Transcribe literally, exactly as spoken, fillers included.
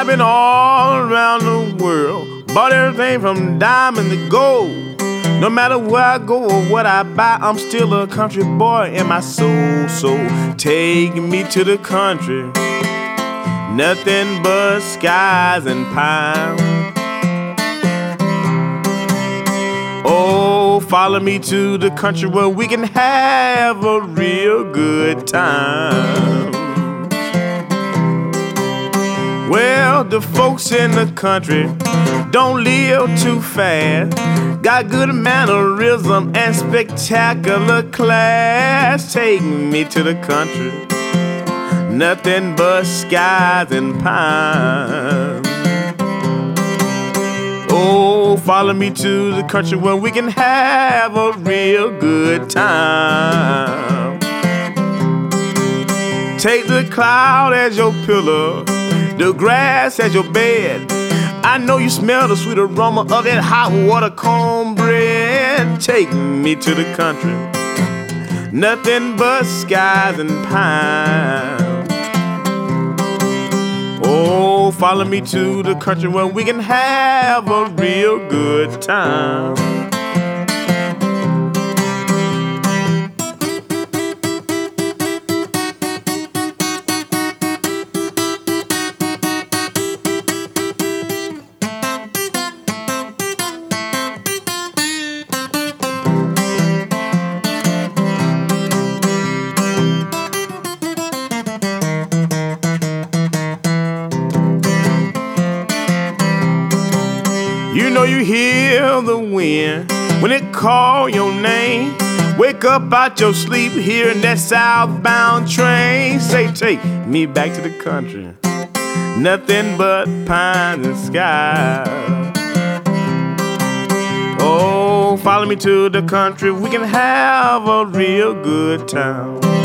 been all around the world, bought everything from diamond to gold. No matter where I go or what I buy, I'm still a country boy in my soul. So take me to the country, nothing but skies and pine. Oh, follow me to the country where we can have a real good time. Well, the folks in the country don't live too fast, got good mannerism and spectacular class. Take me to the country, nothing but skies and pines. Oh, follow me to the country where we can have a real good time. Take the cloud as your pillow, the grass as your bed. I know you smell the sweet aroma of that hot water cornbread. Take me to the country, nothing but skies and pines. Oh, follow me to the country where we can have a real good time. You know you hear the wind when it call your name. Wake up out your sleep hearing that southbound train. Say, take me back to the country, nothing but pines and sky. Oh, follow me to the country, we can have a real good time.